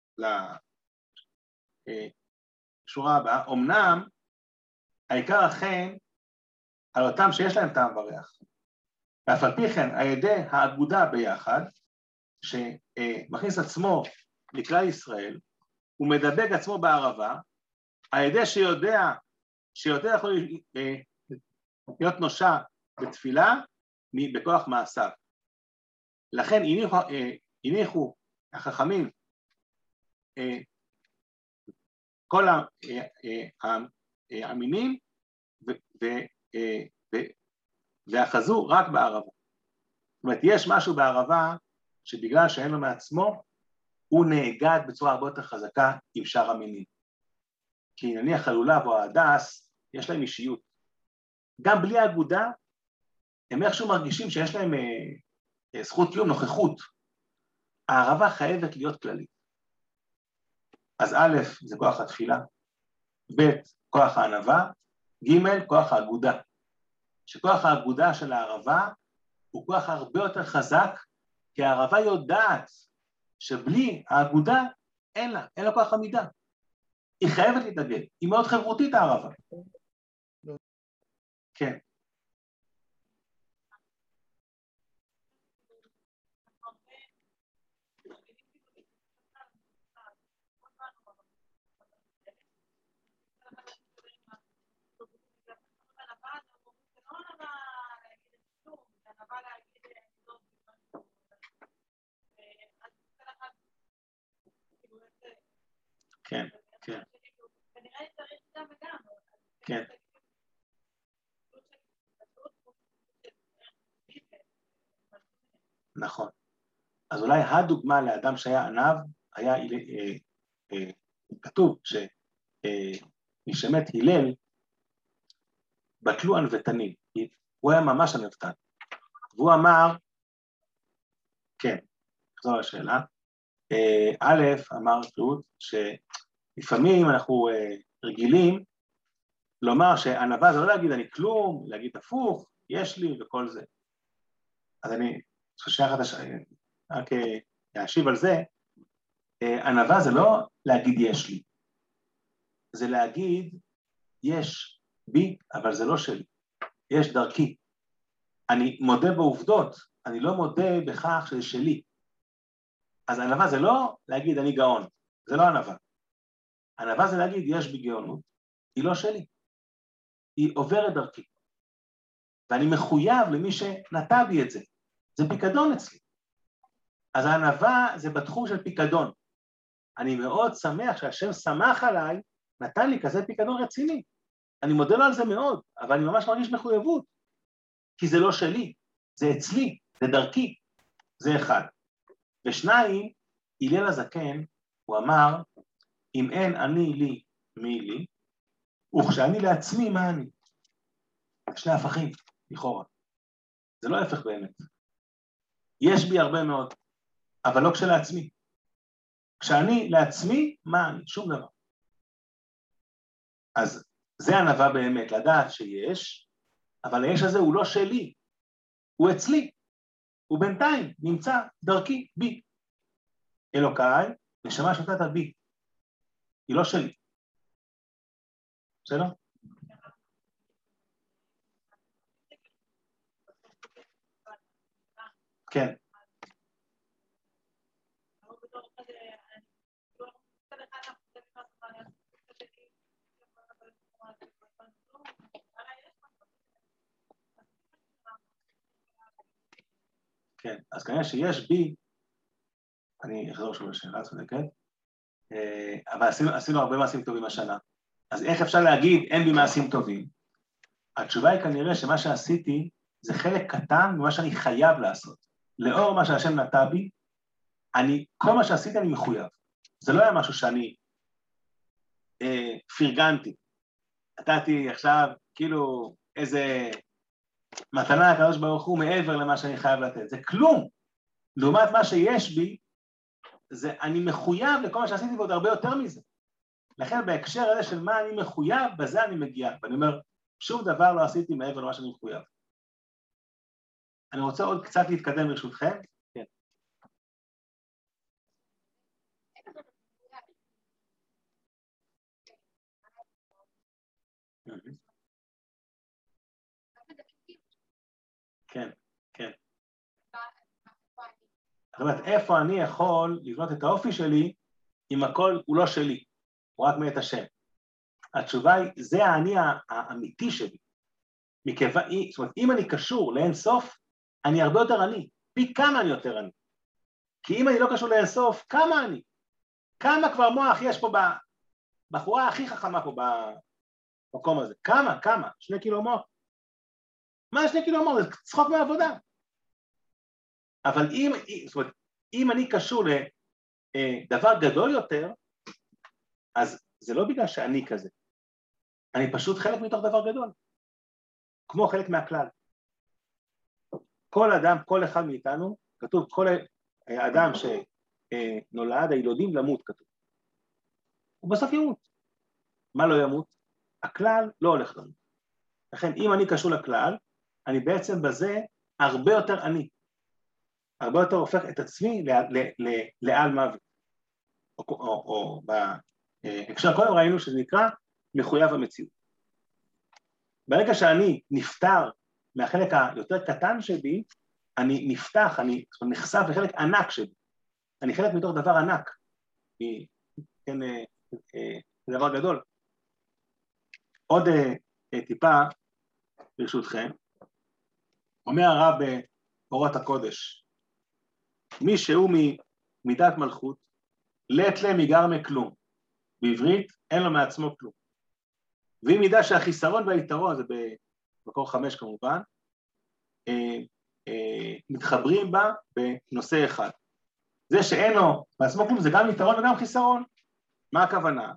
Speaker 1: לשורה הבאה. אמנם העיקר החן על אותם שיש להם טעם וריח. ואף על פי כן, על ידי האגודה ביחד, שמכניס עצמו לכלל ישראל, הוא מדבק עצמו בערבה, על ידי שיודע יכול להיות נושע בתפילה בכוח מעשיו. לכן הניחו החכמים כל המינים ואחזו רק בערבה. זאת אומרת, יש משהו בערבה שבגלל שאין לו מעצמו, הוא נאגד בצורה הרבה יותר חזקה עם שאר המינים. כי נניח הלולב או ההדס, יש להם אישיות. גם בלי האגודה, הם איכשהו מרגישים שיש להם זכות קיום, נוכחות. הערבה חייבת להיות כללית. אז א', זה כוח התפילה, ב', כוח הענבה, ג', כוח האגודה. שכוח האגודה של הערבה הוא כוח הרבה יותר חזק, כי הערבה יודעת שבלי האגודה אין לה כוח עמידה. היא חייבת להתנגד, היא מאוד חברותית הערבה. כן. כן, כן. כן. נכון. אז אולי הדוגמה לאדם שהיה ענב, היה, כתוב שמשמת הלל, בטלו ענוותנים, הוא היה ממש ענוותן. והוא אמר, כן, זו השאלה, א', אמר רות, שלפעמים אנחנו רגילים לומר שענווה זה לא להגיד אני כלום, להגיד הפוך, יש לי וכל זה. אז אני חושב רק להשיב על זה, ענווה זה לא להגיד יש לי, זה להגיד יש בי, אבל זה לא שלי, יש דרכי. אני מודה בעובדות, אני לא מודה בכך שזה שלי. אז ענווה זה לא להגיד אני גאון, זה לא ענווה. ענווה זה להגיד יש בי גאונות, היא לא שלי, היא עוברת דרכי. ואני מחויב למי שנטע בי את זה, זה פיקדון אצלי. אז הענווה זה בתחום של פיקדון. אני מאוד שמח שהשם שמח עליי, נתן לי כזה פיקדון רציני. אני מודה לו על זה מאוד, אבל אני ממש מרגיש מחויבות, כי זה לא שלי, זה אצלי, זה דרכי, זה אחד. ושניים, הלל הזקן, הוא אמר, אם אין אני לי, מי לי, וכשאני לעצמי, מה אני? שני הפכים, לכאורה. זה לא הפך באמת. יש בי הרבה מאוד, אבל לא כשלעצמי. כשאני לעצמי, מה אני? שום דבר. אז זה ענווה באמת, לדעת שיש, אבל היש הזה הוא לא שלי, הוא אצלי, הוא בינתיים נמצא דרכי, בי. אלוקיי, נשמה שנתת בי, היא לא שלי. בסדר? כן. כן, אז כנראה שיש בי, אני אחזור שוב לשאלה, צודקת, אבל עשינו הרבה מעשים טובים השנה. אז איך אפשר להגיד אין בי מעשים טובים? התשובה היא כנראה שמה שעשיתי זה חלק קטן ממה שאני חייב לעשות. לאור מה שהשם נתן בי, כל מה שעשיתי אני מחויב. זה לא היה משהו שאני פרגנתי. נתתי עכשיו כאילו איזה מתנה הקדוש ברוך הוא מעבר למה שאני חייב לתת. זה כלום. לעומת מה שיש בי, אני מחויב לכל מה שעשיתי ועוד הרבה יותר מזה. לכן בהקשר הזה של מה אני מחויב, בזה אני מגיע. ואני אומר, שום דבר לא עשיתי מעבר למה שאני מחויב. אני רוצה עוד קצת להתקדם ברשותכם. כן. כן, כן. זאת אומרת, איפה אני יכול לבנות את האופי שלי, אם הכל הוא לא שלי, הוא רק מאת השם. התשובה היא, זה האני האמיתי שלי. זאת אומרת, אם אני קשור לאין סוף, אני הרבה יותר עני. פי כמה אני יותר עני. כי אם אני לא קשור לאין סוף, כמה אני? כמה כבר מוח יש פה בחורה הכי חכמה פה במקום הזה? כמה? 2 קילו מוח? מה 2 קילו מוח? זה צחוק מהעבודה. אבל אם אני קשור לדבר גדול יותר, אז זה לא בגלל שאני כזה. אני פשוט חלק מתוך דבר גדול. כמו חלק מהכלל. כל אדם, כל אחד מאיתנו, כתוב, כל אדם שנולד, הילודים למות, כתוב. הוא בסוף ימות. מה לא ימות? הכלל לא הולך למות. לכן, אם אני קשור לכלל, אני בעצם בזה הרבה יותר עני. הרבה יותר הופך את עצמי לעל מוות. או בהקשר קודם ראינו שזה נקרא מחויב המציאות. ברגע שאני נפטר מהחלק היותר קטן שבי, אני נפתח, אני נחשף לחלק ענק שבי. אני חלק מתוך דבר ענק. כן, דבר גדול. עוד טיפה, ברשותכם, אומר הרב באורות הקודש, מי שהוא ממידת מלכות, לית לה מגר מכלום. בעברית, אין לו מעצמו כלום. והיא מידה שהחיסרון והיתרון, זה במקור 5 כמובן, מתחברים בה בנושא אחד. זה שאין לו מעצמו כלום זה גם יתרון וגם חיסרון. מה הכוונה?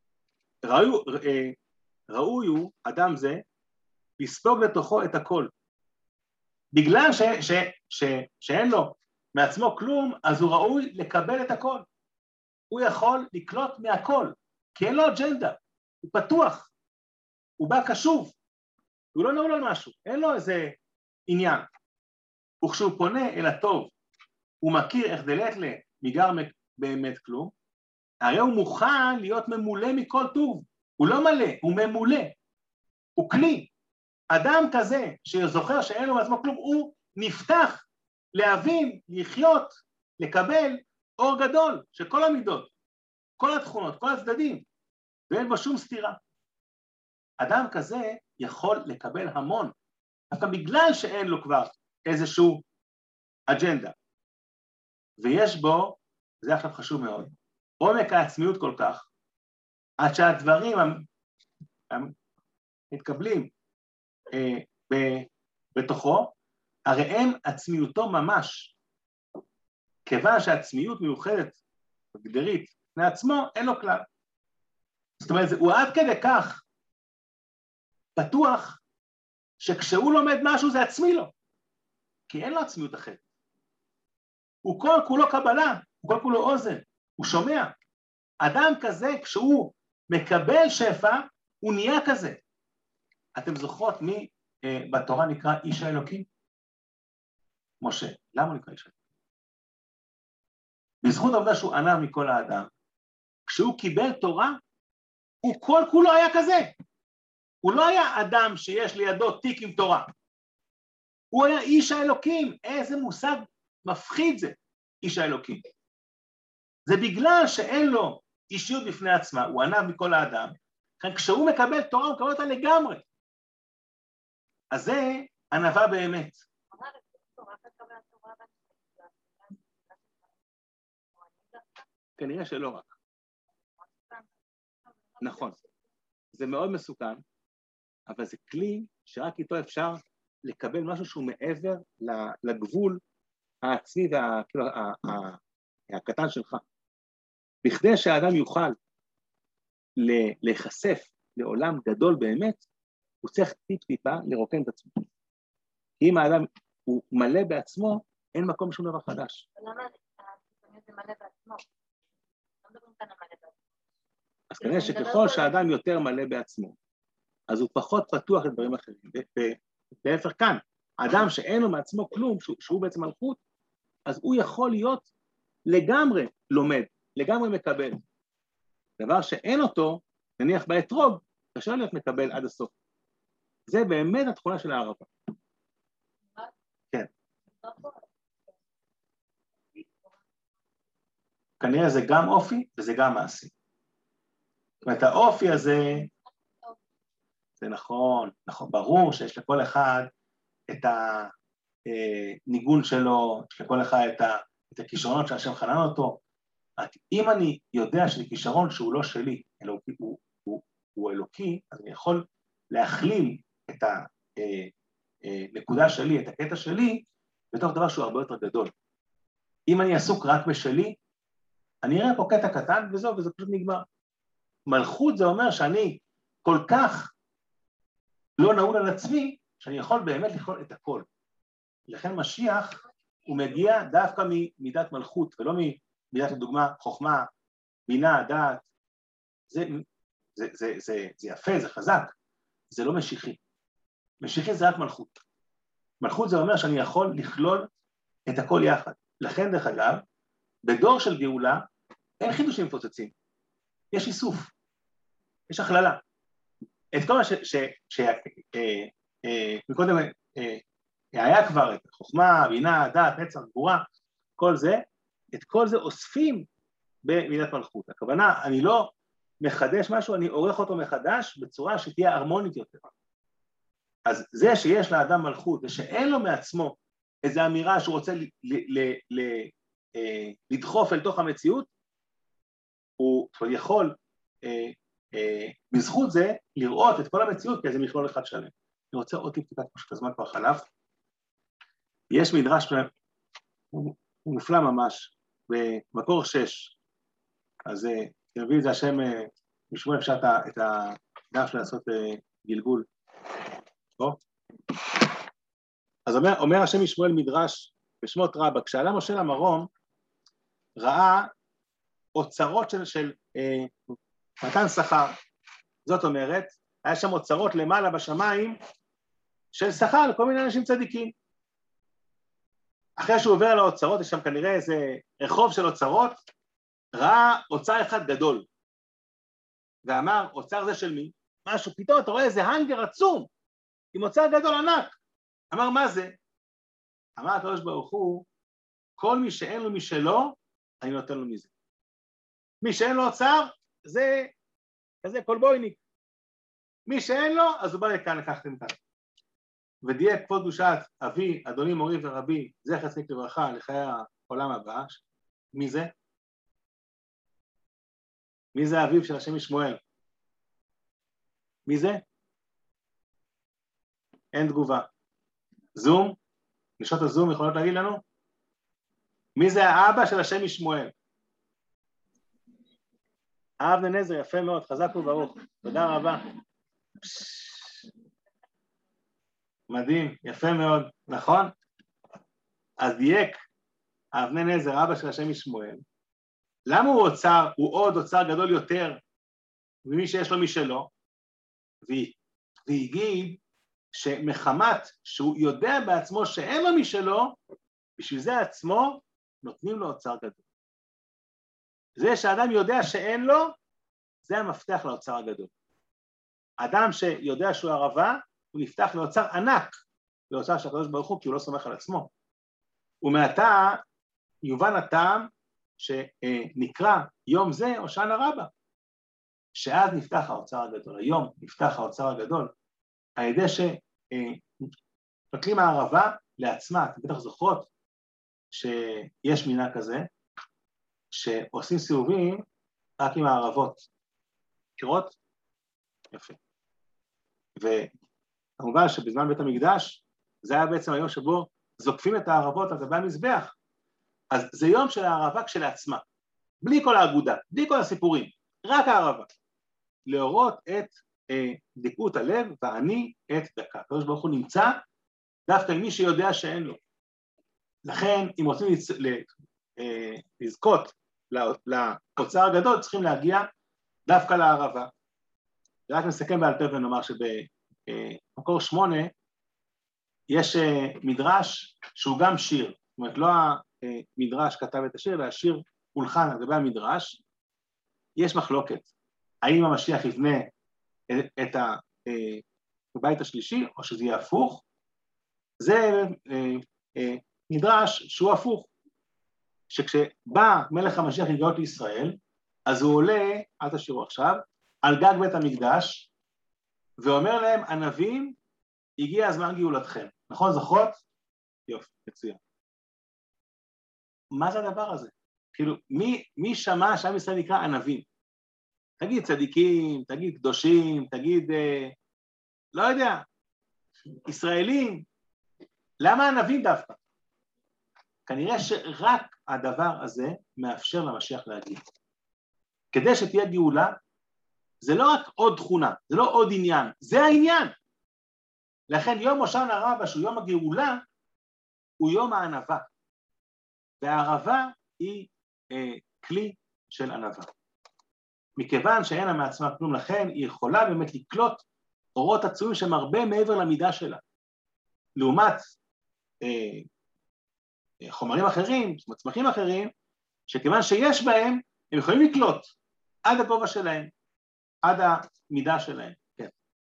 Speaker 1: ראוי הוא, אדם זה, לספוג לתוכו את הכל. בגלל שאין לו מעצמו כלום, אז הוא ראוי לקבל את הכל. הוא יכול לקלוט מהכל, כי אין לו אג'נדה, הוא פתוח, הוא בא קשוב, הוא לא נעול על משהו, אין לו איזה עניין. וכשהוא פונה אל הטוב, הוא מכיר איך דלת מגר באמת כלום, הרי הוא מוכן להיות ממולא מכל טוב, הוא לא מלא, הוא ממולא, הוא כלי. אדם כזה שזוכר שאין לו מעצמו כלום, הוא נפתח להבין, לחיות, לקבל אור גדול של כל המידות, כל התכונות, כל הצדדים, ואין בו שום סתירה. אדם כזה יכול לקבל המון, דווקא בגלל שאין לו כבר איזשהו אג'נדה. ויש בו, זה עכשיו חשוב מאוד, עומק העצמיות כל כך, עד שהדברים מתקבלים בתוכו, הרי הם עצמיותו ממש. כיוון שהעצמיות מיוחדת, מגדרית, בפני עצמו, אין לו כלל. זאת אומרת, הוא עד כדי כך פתוח, שכשהוא לומד משהו זה עצמי לו, כי אין לו עצמיות אחרת. הוא כל כולו קבלה, הוא כל כולו אוזן, הוא שומע. אדם כזה, כשהוא מקבל שפע, הוא נהיה כזה. אתם זוכרות מי בתורה נקרא איש האלוקים? משה. למה הוא נקרא איש האלוקים? בזכות העובדה שהוא ענה מכל האדם, כשהוא קיבל תורה, הוא כל כולו היה כזה. הוא לא היה אדם שיש לידו תיק עם תורה. הוא היה איש האלוקים. איזה מושג מפחיד זה, איש האלוקים. זה בגלל שאין לו אישיות בפני עצמה, הוא ענה מכל האדם, כשהוא מקבל תורה, הוא מקבל אותה לגמרי. אז זה ענווה באמת. כנראה שלא רק. נכון. זה מאוד מסוכן, אבל זה כלי שרק איתו אפשר לקבל משהו שהוא מעבר לגבול העצמי והקטן שלך. בכדי שהאדם יוכל להיחשף לעולם גדול באמת, הוא צריך טיפ-טיפה לרוקן את עצמו. כי אם האדם הוא מלא בעצמו, אין מקום שום דבר חדש.
Speaker 4: למה זה מלא בעצמו? לא מדברים כאן על מלא בעצמו.
Speaker 1: אז כנראה שככל שהאדם יותר מלא בעצמו, אז הוא פחות פתוח לדברים אחרים. בהפך כאן, האדם שאין לו מעצמו כלום, שהוא בעצם מלכות, אז הוא יכול להיות לגמרי לומד, לגמרי מקבל. דבר שאין אותו, נניח באתרוג, קשה להיות מקבל עד הסוף. זה באמת התכונה של הערבה. כן. כנראה זה גם אופי וזה גם מעשי. זאת אומרת, האופי הזה, זה נכון, ברור שיש לכל אחד את הניגון שלו, יש לכל אחד את הכישרונות שהשם חנן אותו. אם אני יודע שזה כישרון שהוא לא שלי, אלא הוא אלוקי, אז אני יכול להכליל את הנקודה שלי, את הקטע שלי, בתוך דבר שהוא הרבה יותר גדול. אם אני עסוק רק בשלי, אני אראה פה קטע קטן וזהו, וזה פשוט נגמר. מלכות זה אומר שאני כל כך לא נעול על עצמי, שאני יכול באמת לכלול את הכל. לכן משיח הוא מגיע דווקא ממידת מלכות, ולא ממידת לדוגמה חוכמה, בינה, דעת. זה יפה, זה חזק, זה לא משיחי. משיחי זה רק מלכות. מלכות זה אומר שאני יכול לכלול את הכל יחד. לכן דרך אגב, בדור של גאולה אין חידושים מפוצצים. יש איסוף, יש הכללה. את כל מה מקודם היה כבר את חוכמה, בינה, דעת, נצח, גבורה, כל זה, את כל זה אוספים במידת מלכות. הכוונה, אני לא מחדש משהו, אני עורך אותו מחדש בצורה שתהיה הרמונית יותר. אז זה שיש לאדם מלכות ושאין לו מעצמו איזו אמירה שהוא רוצה לדחוף אל תוך המציאות, הוא יכול בזכות זה לראות את כל המציאות כאיזה מכלול אחד שלם. אני רוצה עוד טיפ פשוט הזמן כבר חלף. יש מדרש, הוא מופלא ממש, במקור 6, אז תביא את זה השם, משמוע אפשר את הדף של לעשות גלגול. אז אומר השם משמואל מדרש בשמות רבה, כשעלה משה למרום, ראה אוצרות של מתן שכר. זאת אומרת, היה שם אוצרות למעלה בשמיים של שכר לכל מיני אנשים צדיקים. אחרי שהוא עובר על האוצרות, יש שם כנראה איזה רחוב של אוצרות, ראה אוצר אחד גדול. ואמר, אוצר זה של מי? משהו, פתאום אתה רואה איזה הנגר עצום, עם אוצר גדול ענק. אמר, מה זה? אמר הקדוש ברוך הוא, כל מי שאין לו משלו, אני נותן לו מזה. מי שאין לו אוצר, זה כזה קולבויניק. מי שאין לו, אז הוא בא לכאן לקחתם כאן. ודייק כבוד קדושת אבי, אדוני מורי ורבי, זכר צדיק לברכה, לחיי העולם הבא. מי זה? מי זה האביו של השם משמואל? מי זה? אין תגובה. זום? נשות הזום יכולות להגיד לנו? מי זה האבא של השם משמואל? אבנר נזר, יפה מאוד, חזק וברוך, תודה רבה. מדהים, יפה מאוד, נכון? אז דייק, אבנר נזר, אבא של השם משמואל, למה הוא עוד אוצר גדול יותר ממי שיש לו משלו? והגיד שמחמת שהוא יודע בעצמו שאין לו משלו, בשביל זה עצמו נותנים לו אוצר גדול. זה שאדם יודע שאין לו, זה המפתח לאוצר הגדול. אדם שיודע שהוא ערבה, הוא נפתח לאוצר ענק, לאוצר של הקדוש ברוך הוא, כי הוא לא סומך על עצמו. ומעתה יובן הטעם שנקרא יום זה הושענא רבה, שאז נפתח האוצר הגדול. היום נפתח האוצר הגדול, על ידי שנוטלים הערבה לעצמה. אתם בטח זוכרות שיש מינה כזה, שעושים סיבובים רק עם הערבות. מכירות? יפה. וכמובן שבזמן בית המקדש, זה היה בעצם היום שבו זוקפים את הערבות על גבי המזבח. אז זה יום של הערבה כשלעצמה, בלי כל האגודה, בלי כל הסיפורים, רק הערבה. להורות את דקות הלב ואני את דקה. הקדוש ברוך הוא נמצא דווקא עם מי שיודע שאין לו. לכן, אם רוצים לזכות לאוצר הגדול, צריכים להגיע דווקא לערבה. רק נסכם בעל פה ונאמר שבמקור 8 יש מדרש שהוא גם שיר. זאת אומרת, לא המדרש כתב את השיר, אלא השיר הולחן על גבי המדרש. יש מחלוקת. האם המשיח יבנה את הבית השלישי, או שזה יהיה הפוך? זה מדרש שהוא הפוך. שכשבא מלך המשיח להתגלות לישראל, אז הוא עולה, אל תשאירו עכשיו, על גג בית המקדש, ואומר להם, ענבים, הגיע הזמן גאולתכם. נכון, זוכרות? יופי, מצוין. מה זה הדבר הזה? כאילו, מי שמע שעם ישראל נקרא ענבים? תגיד צדיקים, תגיד קדושים, תגיד, לא יודע, ישראלים. למה ענבים דווקא? כנראה שרק הדבר הזה מאפשר למשיח להגיע. כדי שתהיה גאולה, זה לא רק עוד תכונה, זה לא עוד עניין, זה העניין. לכן יום הושענא רבה, שהוא יום הגאולה, הוא יום הענווה. והערבה היא כלי של ענווה. מכיוון שאין לה מעצמה כלום, לכן היא יכולה באמת לקלוט אורות עצומים שהם הרבה מעבר למידה שלה. לעומת חומרים אחרים, מצמחים אחרים, שכיוון שיש בהם, הם יכולים לקלוט עד הגובה שלהם, עד המידה שלהם. כן.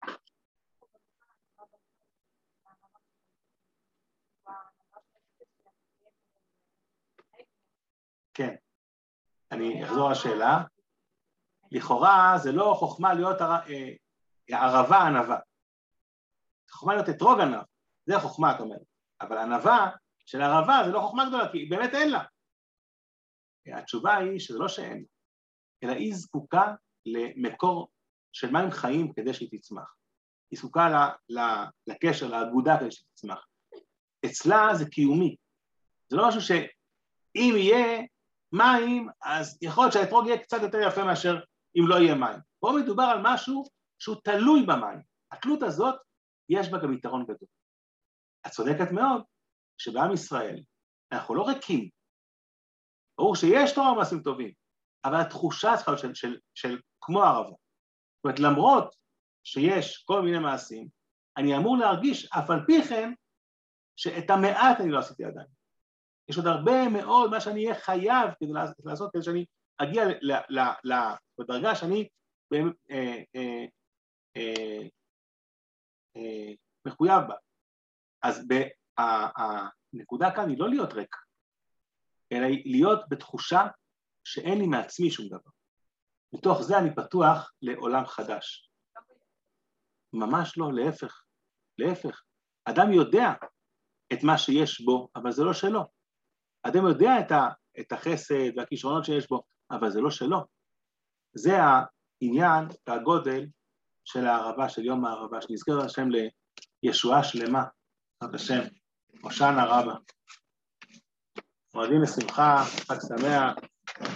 Speaker 1: כן. אני אחזור לשאלה. לכאורה זה לא חוכמה להיות ערבה ענווה. חוכמה להיות אתרוג ענב, זה חוכמה, את אומרת. אבל ענווה של ערבה זה לא חוכמה גדולה, כי באמת אין לה. התשובה היא שזה לא שאין, אלא היא זקוקה למקור של מים חיים כדי שהיא תצמח. היא זקוקה לקשר, לאגודה כדי שהיא תצמח. אצלה זה קיומי. זה לא משהו שאם יהיה מים, אז יכול להיות שהאתרוג יהיה קצת יותר יפה מאשר אם לא יהיה מים. פה מדובר על משהו שהוא תלוי במים. התלות הזאת, יש בה גם יתרון גדול. את צודקת מאוד שבעם ישראל אנחנו לא ריקים. ברור שיש תורה ומעשים טובים, אבל התחושה צריכה להיות של כמו ערבה. זאת אומרת, למרות שיש כל מיני מעשים, אני אמור להרגיש אף על פי כן שאת המעט אני לא עשיתי עדיין. יש עוד הרבה מאוד מה שאני אהיה חייב כדי לעשות, כדי שאני אגיע בדרגה שאני מחויב בה. אז הנקודה כאן היא לא להיות ריק, אלא להיות בתחושה שאין לי מעצמי שום דבר. מתוך זה אני פתוח לעולם חדש. ממש לא, להפך. להפך. אדם יודע את מה שיש בו, אבל זה לא שלו. אדם יודע את החסד והכישרונות שיש בו, אבל זה לא שלו. זה העניין והגודל של הערבה, של יום הערבה, שנזכר השם לישועה שלמה, בעזרת השם, הושענא רבה. מועדים לשמחה, חג שמח.